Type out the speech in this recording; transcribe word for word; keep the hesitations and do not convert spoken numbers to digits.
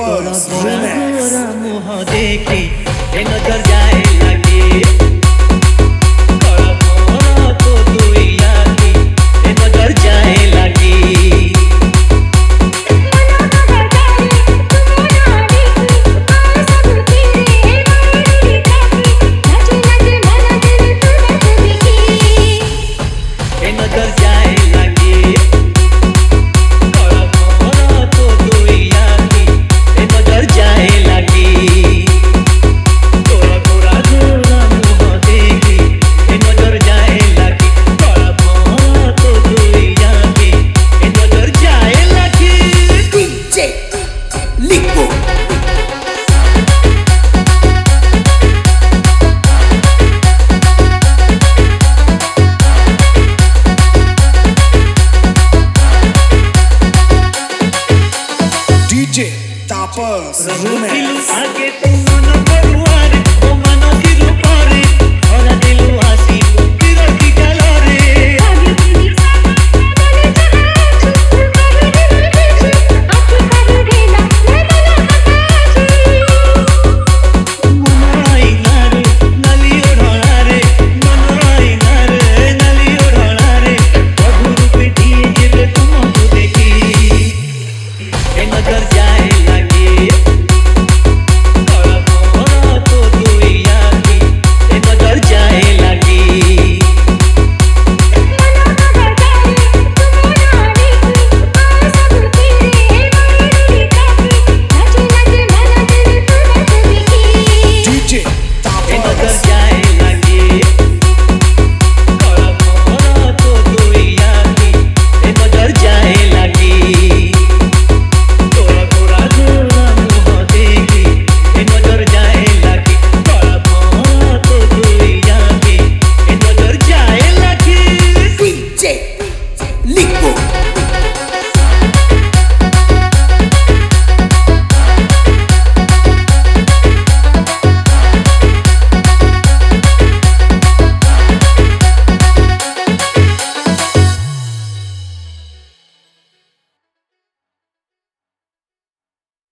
Tapas गोरा Remix गोरा मुँह देखी ए नजर जाए लगी गोरा गोरा तो दुइया की ए नजर जाए लगी नजर जाए लगी गोरा गोरा तो दुइया की ए नजर जाए लगी गोरा गोरा गोरा मुँह देखी ए नजर जाए लगी गोरा गोरा तो दुइया की ए नजर जाए लगी D J Lico D J Tapas Remix आगे